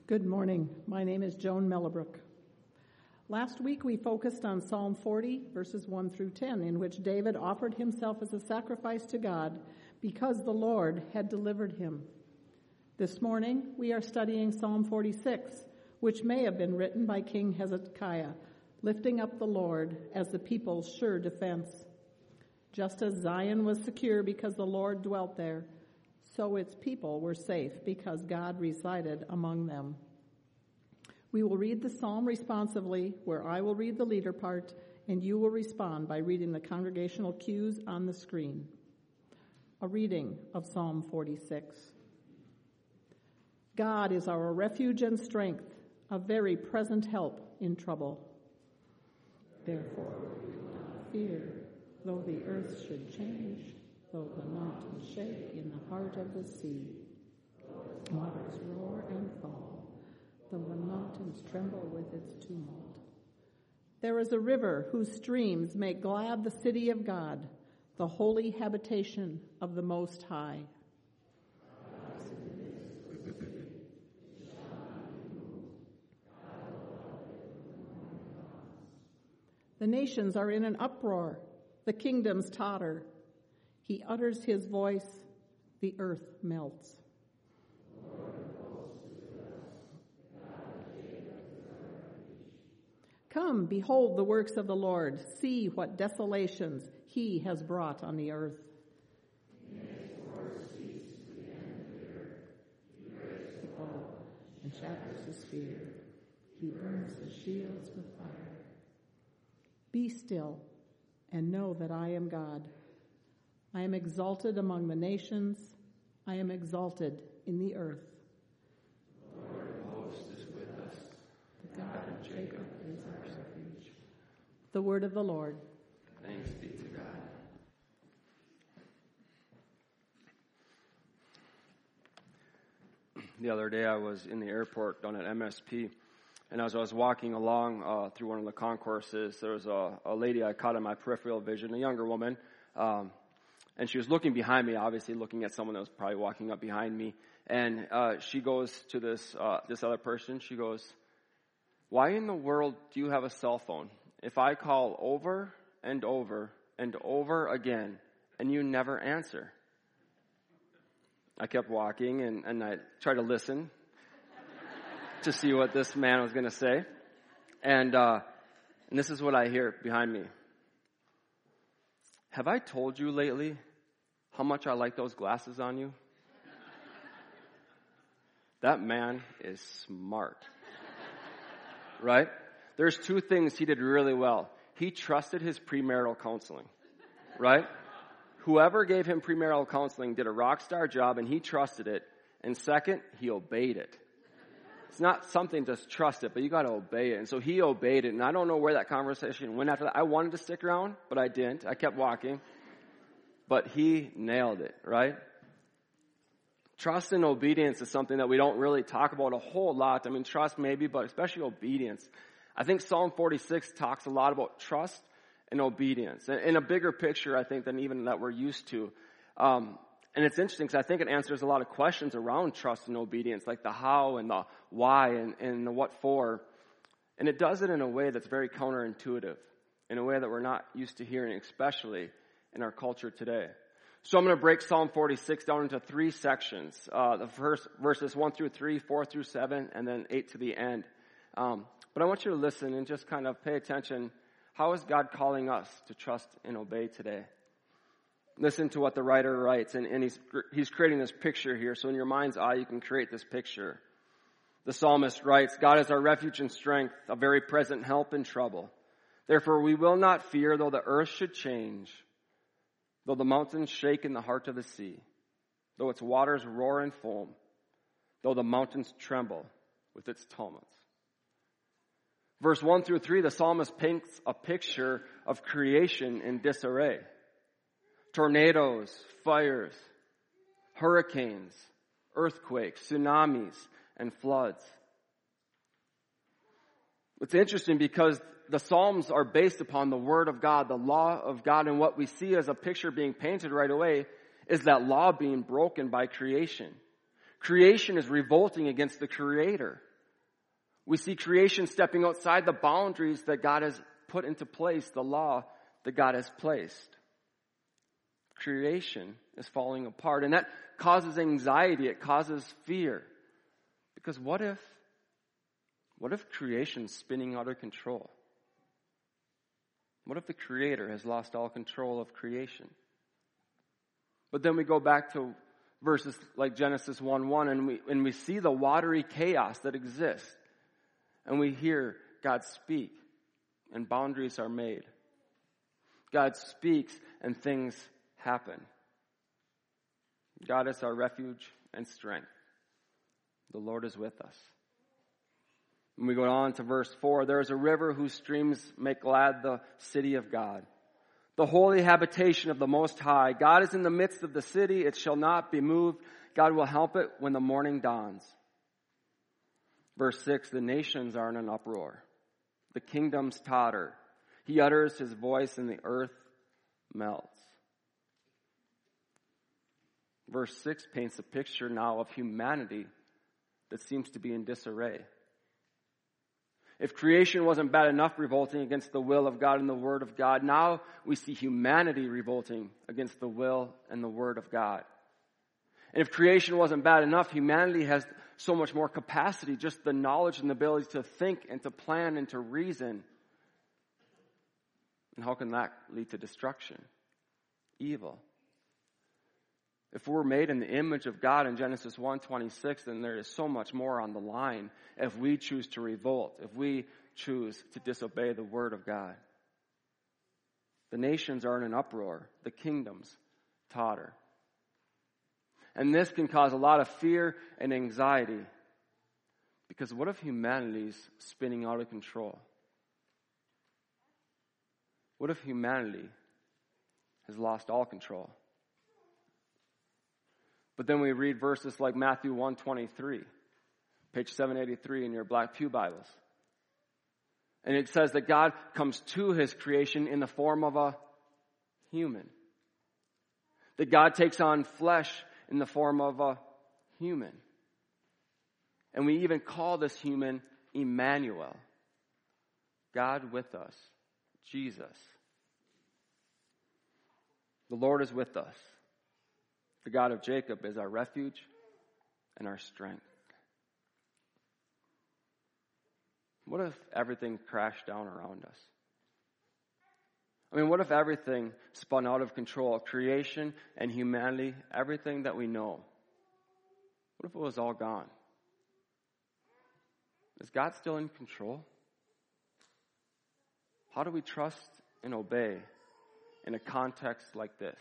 Good morning. My name is Joan Mellebrook. Last week we focused on Psalm 40, verses 1 through 10, in which David offered himself as a sacrifice to God because the Lord had delivered him. This morning we are studying Psalm 46, which may have been written by King Hezekiah, lifting up the Lord as the people's sure defense. Just as Zion was secure because the Lord dwelt there, so its people were safe because God resided among them. We will read the psalm responsively, where I will read the leader part, and you will respond by reading the congregational cues on the screen. A reading of Psalm 46. God is our refuge and strength, a very present help in trouble. Therefore we will not fear, though the earth should change, though the mountains shake in the heart of the sea, waters roar and fall, though the mountains tremble with its tumult. There is a river whose streams make glad the city of God, the holy habitation of the Most High. The nations are in an uproar, the kingdoms totter. He utters his voice, the earth melts. Come, behold the works of the Lord. See what desolations he has brought on the earth. He makes wars cease to the end of the earth. He breaks the bow and shatters the spear. He burns the shields with fire. Be still and know that I am God. I am exalted among the nations. I am exalted in the earth. The Lord of hosts is with us. The God of Jacob is our refuge. The word of the Lord. Thanks be to God. The other day I was in the airport down at MSP, and as I was walking along through one of the concourses, there was a lady I caught in my peripheral vision, a younger woman, and she was looking behind me, obviously looking at someone that was probably walking up behind me. And she goes to this other person. She goes, "Why in the world do you have a cell phone? If I call over and over and over again and you never answer?" I kept walking and I tried to listen to see what this man was going to say. And this is what I hear behind me. "Have I told you lately how much I like those glasses on you?" That man is smart. Right? There's two things he did really well. He trusted his premarital counseling. Right? Whoever gave him premarital counseling did a rock star job, and he trusted it. And second, he obeyed it. It's not something to trust it, but you got to obey it. And so he obeyed it. And I don't know where that conversation went after that. I wanted to stick around, but I didn't. I kept walking. But he nailed it, right? Trust and obedience is something that we don't really talk about a whole lot. I mean, trust maybe, but especially obedience. I think Psalm 46 talks a lot about trust and obedience. In a bigger picture, I think, than even that we're used to. And it's interesting because I think it answers a lot of questions around trust and obedience, like the how and the why and the what for. And it does it in a way that's very counterintuitive, in a way that we're not used to hearing, especially in our culture today. So I'm going to break Psalm 46 down into three sections. The first verses 1 through 3, 4 through 7, and then 8 to the end. But I want you to listen and just kind of pay attention. How is God calling us to trust and obey today? Listen to what the writer writes, and he's creating this picture here. So in your mind's eye, you can create this picture. The psalmist writes, "God is our refuge and strength, a very present help in trouble. Therefore we will not fear, though the earth should change, though the mountains shake in the heart of the sea, though its waters roar and foam, though the mountains tremble with its tumults." Verse 1 through 3, the psalmist paints a picture of creation in disarray. Tornadoes, fires, hurricanes, earthquakes, tsunamis, and floods. It's interesting because the Psalms are based upon the Word of God, the law of God, and what we see as a picture being painted right away is that law being broken by creation. Creation is revolting against the Creator. We see creation stepping outside the boundaries that God has put into place, the law that God has placed. Creation is falling apart, and that causes anxiety. It causes fear. Because what if creation's spinning out of control? What if the Creator has lost all control of creation? But then we go back to verses like Genesis 1:1, and we see the watery chaos that exists. And we hear God speak, and boundaries are made. God speaks, and things happen. God is our refuge and strength. The Lord is with us. When we go on to verse 4, there is a river whose streams make glad the city of God, the holy habitation of the Most High. God is in the midst of the city. It shall not be moved. God will help it when the morning dawns. Verse 6, the nations are in an uproar. The kingdoms totter. He utters his voice and the earth melts. Verse 6 paints a picture now of humanity that seems to be in disarray. If creation wasn't bad enough revolting against the will of God and the word of God, now we see humanity revolting against the will and the word of God. And if creation wasn't bad enough, humanity has so much more capacity, just the knowledge and the ability to think and to plan and to reason. And how can that lead to destruction? Evil. If we're made in the image of God in Genesis 1:26, then there is so much more on the line if we choose to revolt, if we choose to disobey the word of God. The nations are in an uproar. The kingdoms totter. And this can cause a lot of fear and anxiety. Because what if humanity's spinning out of control? What if humanity has lost all control? But then we read verses like Matthew 1:23, page 783 in your Black Pew Bibles. And it says that God comes to his creation in the form of a human. That God takes on flesh in the form of a human. And we even call this human Emmanuel. God with us. Jesus. The Lord is with us. The God of Jacob is our refuge and our strength. What if everything crashed down around us? I mean, what if everything spun out of control? Creation and humanity, everything that we know. What if it was all gone? Is God still in control? How do we trust and obey in a context like this?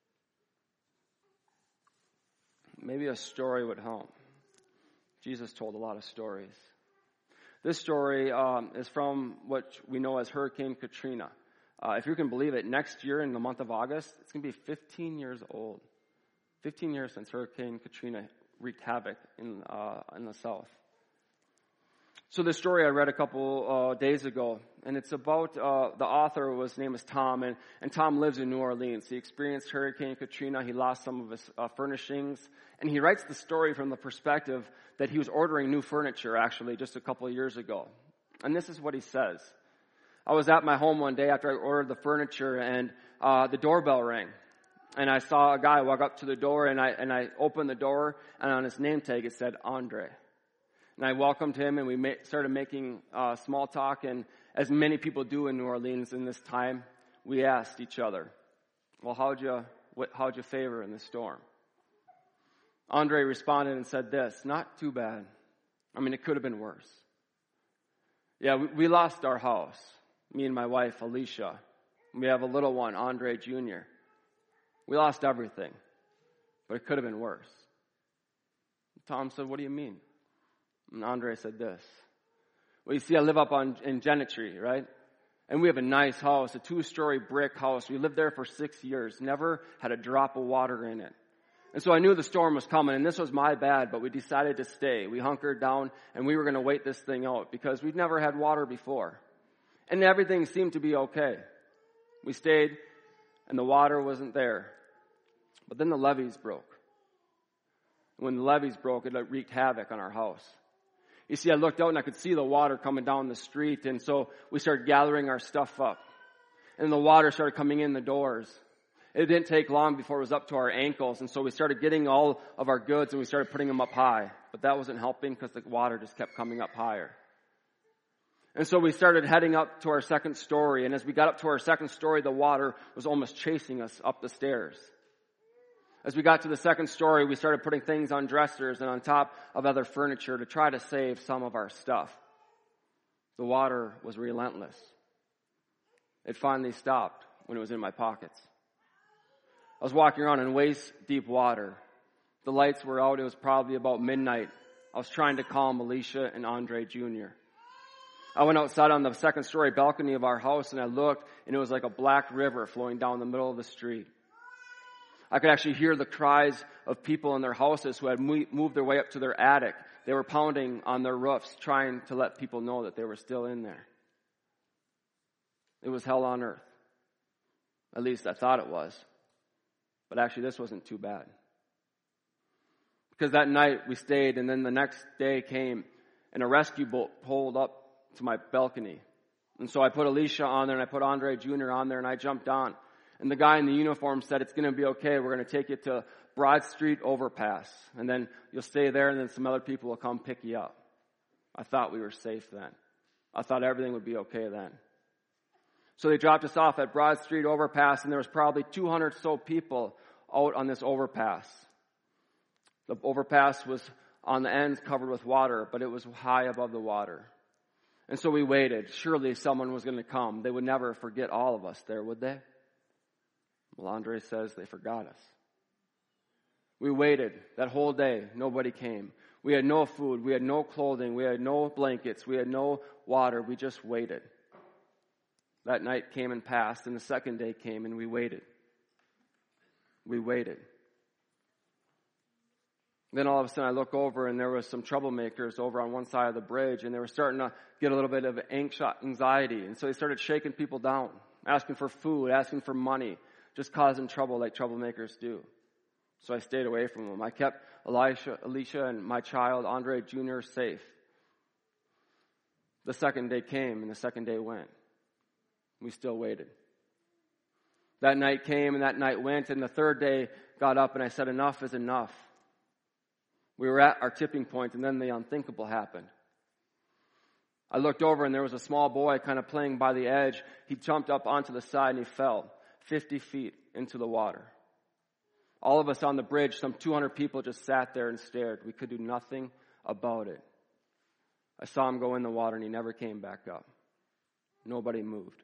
Maybe a story would help. Jesus told a lot of stories. This story is from what we know as Hurricane Katrina. If you can believe it, next year in the month of August, it's going to be 15 years old. 15 years since Hurricane Katrina wreaked havoc in the South. So this story I read a couple days ago, and it's about the author. His name is Tom, and Tom lives in New Orleans. He experienced Hurricane Katrina. He lost some of his furnishings, and he writes the story from the perspective that he was ordering new furniture, actually, just a couple of years ago. And this is what he says. I was at my home one day after I ordered the furniture, and the doorbell rang. And I saw a guy walk up to the door, and I opened the door, and on his name tag it said Andre. And I welcomed him, and we started making small talk. And as many people do in New Orleans in this time, we asked each other, well, how'd you favor in the storm? Andre responded and said this, not too bad. I mean, it could have been worse. Yeah, we lost our house, me and my wife, Alicia. We have a little one, Andre Jr. We lost everything, but it could have been worse. Tom said, what do you mean? And Andre said this. Well, you see, I live up in Gentry, right? And we have a nice house, a 2-story brick house. We lived there for 6 years, never had a drop of water in it. And so I knew the storm was coming, and this was my bad, but we decided to stay. We hunkered down, and we were going to wait this thing out because we'd never had water before. And everything seemed to be okay. We stayed, and the water wasn't there. But then the levees broke. And when the levees broke, it wreaked havoc on our house. You see, I looked out and I could see the water coming down the street. And so we started gathering our stuff up. And the water started coming in the doors. It didn't take long before it was up to our ankles. And so we started getting all of our goods and we started putting them up high. But that wasn't helping because the water just kept coming up higher. And so we started heading up to our second story. And as we got up to our second story, the water was almost chasing us up the stairs. As we got to the second story, we started putting things on dressers and on top of other furniture to try to save some of our stuff. The water was relentless. It finally stopped when it was in my pockets. I was walking around in waist-deep water. The lights were out. It was probably about midnight. I was trying to calm Alicia and Andre Jr. I went outside on the second story balcony of our house and I looked, and it was like a black river flowing down the middle of the street. I could actually hear the cries of people in their houses who had moved their way up to their attic. They were pounding on their roofs, trying to let people know that they were still in there. It was hell on earth. At least I thought it was. But actually, this wasn't too bad. Because that night we stayed, and then the next day came, and a rescue boat pulled up to my balcony. And so I put Alicia on there, and I put Andre Jr. on there, and I jumped on. And the guy in the uniform said, "It's going to be okay. We're going to take you to Broad Street Overpass. And then you'll stay there, and then some other people will come pick you up." I thought we were safe then. I thought everything would be okay then. So they dropped us off at Broad Street Overpass, and there was probably 200 so people out on this overpass. The overpass was on the ends covered with water, but it was high above the water. And so we waited. Surely someone was going to come. They would never forget all of us there, would they? Well, Andre says they forgot us. We waited that whole day. Nobody came. We had no food. We had no clothing. We had no blankets. We had no water. We just waited. That night came and passed, and the second day came, and we waited. We waited. Then all of a sudden I look over, and there was some troublemakers over on one side of the bridge, and they were starting to get a little bit of anxiety. And so they started shaking people down, asking for food, asking for money, just causing trouble like troublemakers do. So I stayed away from them. I kept Alicia and my child, Andre Jr., safe. The second day came, and the second day went. We still waited. That night came, and that night went, and the third day got up, and I said, enough is enough. We were at our tipping point, and then the unthinkable happened. I looked over, and there was a small boy kind of playing by the edge. He jumped up onto the side, and he fell 50 feet into the water. All of us on the bridge, some 200 people, just sat there and stared. We could do nothing about it. I saw him go in the water, and he never came back up. Nobody moved.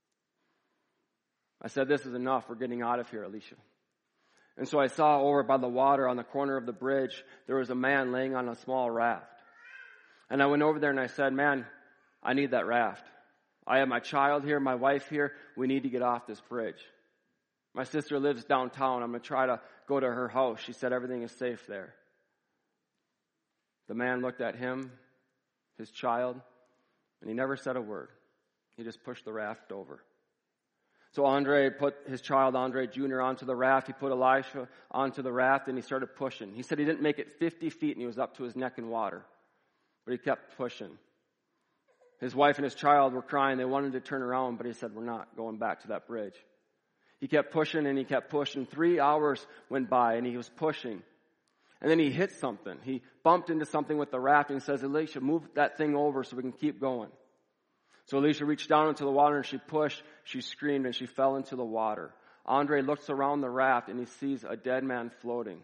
I said, this is enough. We're getting out of here, Alicia. And so I saw over by the water on the corner of the bridge, there was a man laying on a small raft. And I went over there and I said, man, I need that raft. I have my child here, my wife here. We need to get off this bridge. My sister lives downtown. I'm going to try to go to her house. She said everything is safe there. The man looked at him, his child, and he never said a word. He just pushed the raft over. So Andre put his child, Andre Jr., onto the raft. He put Elisha onto the raft, and he started pushing. He said he didn't make it 50 feet, and he was up to his neck in water. But he kept pushing. His wife and his child were crying. They wanted to turn around, but he said, we're not going back to that bridge. He kept pushing, and he kept pushing. 3 hours went by, and he was pushing. And then he hit something. He bumped into something with the raft, and he says, Elisha, move that thing over so we can keep going. So Alicia reached down into the water and she pushed, she screamed, and she fell into the water. Andre looks around the raft and he sees a dead man floating.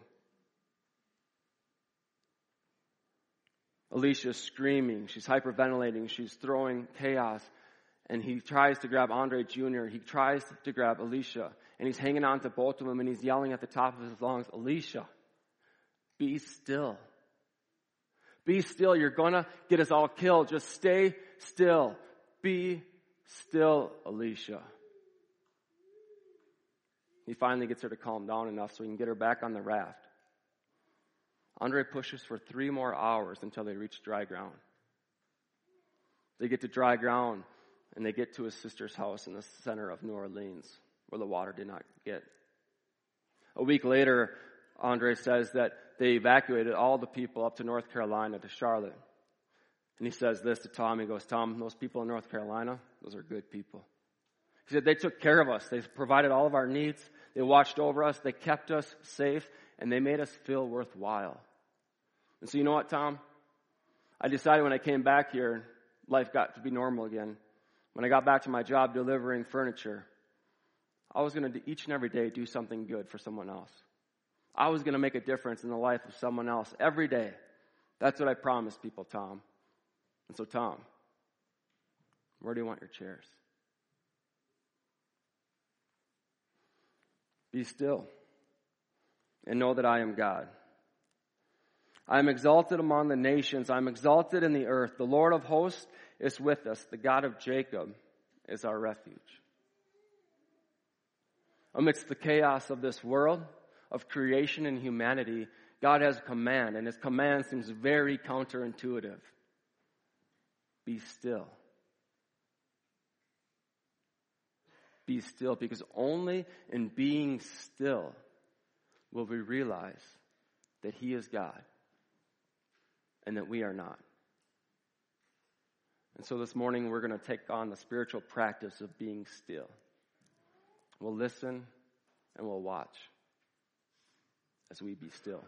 Alicia's screaming, she's hyperventilating, she's throwing chaos. And he tries to grab Andre Jr., he tries to grab Alicia. And he's hanging on to both of them and he's yelling at the top of his lungs, Alicia, be still. Be still, you're gonna get us all killed. Just stay still. Be still, Alicia. He finally gets her to calm down enough so he can get her back on the raft. Andre pushes for 3 more hours until they reach dry ground. They get to dry ground and they get to his sister's house in the center of New Orleans where the water did not get. A week later, Andre says that they evacuated all the people up to North Carolina, to Charlotte. And he says this to Tom. He goes, Tom, those people in North Carolina, those are good people. He said, they took care of us. They provided all of our needs. They watched over us. They kept us safe. And they made us feel worthwhile. And so you know what, Tom? I decided when I came back here, life got to be normal again. When I got back to my job delivering furniture, I was going to each and every day do something good for someone else. I was going to make a difference in the life of someone else every day. That's what I promised people, Tom. And so, Tom, where do you want your chairs? Be still and know that I am God. I am exalted among the nations. I am exalted in the earth. The Lord of hosts is with us. The God of Jacob is our refuge. Amidst the chaos of this world, of creation and humanity, God has a command, and his command seems very counterintuitive. Be still. Be still, because only in being still will we realize that he is God and that we are not. And so this morning we're going to take on the spiritual practice of being still. We'll listen and we'll watch as we be still.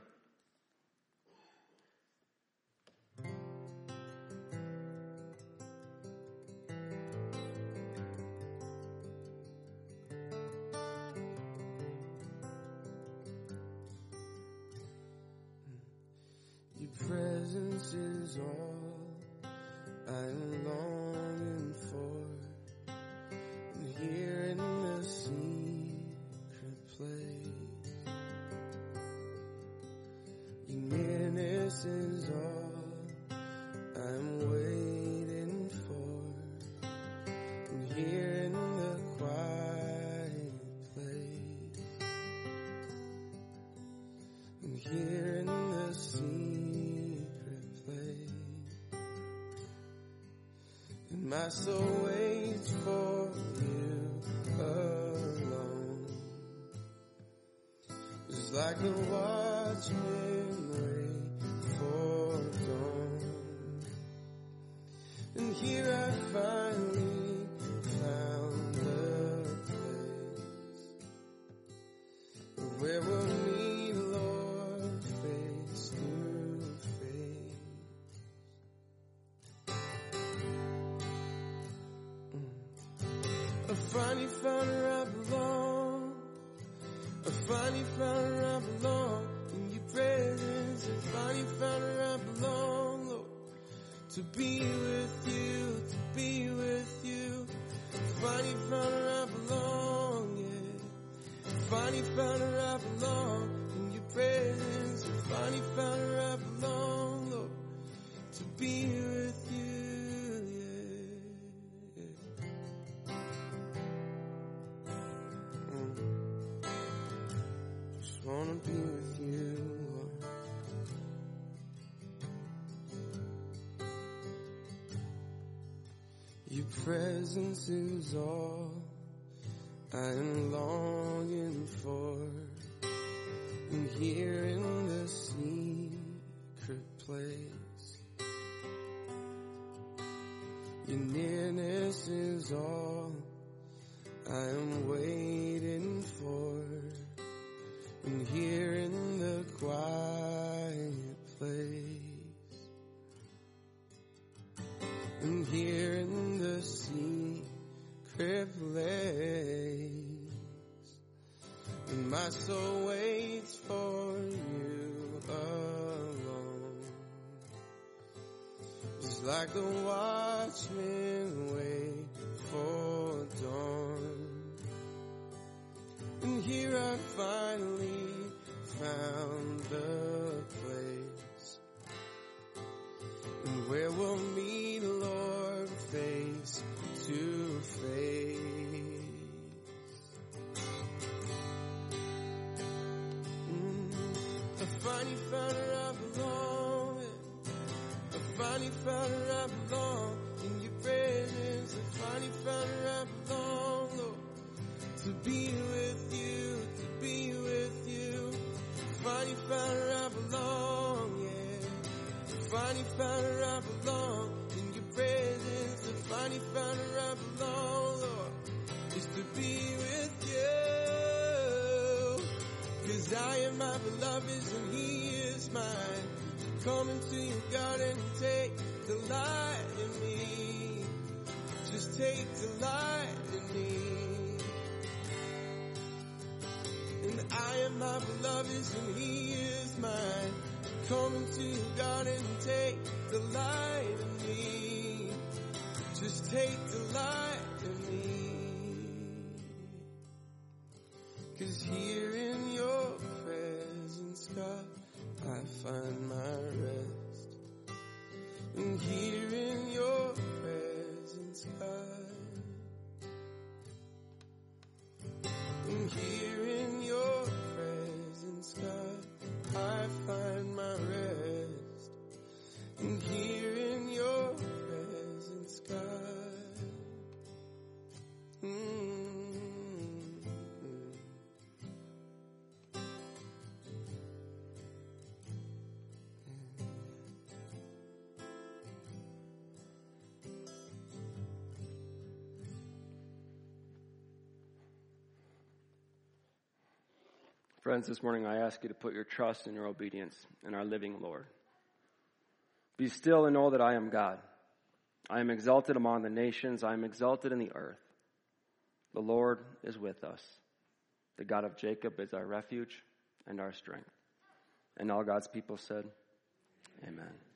Your presence is all I'm longing for. And here in the secret place, your nearness is all I'm waiting for. And here in the quiet place, and here in the secret place, and my soul waits for you alone. Just like the watchmen wait for dawn. And here I finally found the place where we'll meet, Lord, face to face. I finally found where I belong. I finally found where I belong. In your presence, I finally found where I belong, Lord. To be with you, to be with you. I finally found where I belong, yeah. I finally found where I belong. In your presence, I finally found where I belong, Lord. To be with you, yeah. Just wanna be with you, Lord. Your presence is all I'm longing for. And here in the secret place, your nearness is all I'm waiting for. And here in the quiet place, and here in the secret place, and my soul waits for you alone. Just like the watchmen wait for dawn. And here I finally found the place, and where we'll meet, Lord, face to face. I finally found where I belong. I finally found where I belong. In your presence, I finally found where I belong, Lord. To be with you, to be with you. I finally found where I belong, yeah. I finally found where I belong. In your presence, I finally found where I belong, Lord. Is to be with you. 'Cause I am my beloved's and he is mine. Come into your garden and take delight in me. Just take delight in me. And I am my beloved's and he is mine. Come into your garden and take delight in me. Just take delight in me. 'Cause here in your presence, God, I find my rest. And here in your presence, God. And here in your presence, God, I find my rest. And here in your presence, God. Friends, this morning I ask you to put your trust and your obedience in our living Lord. Be still and know that I am God. I am exalted among the nations. I am exalted in the earth. The Lord is with us. The God of Jacob is our refuge and our strength. And all God's people said, Amen.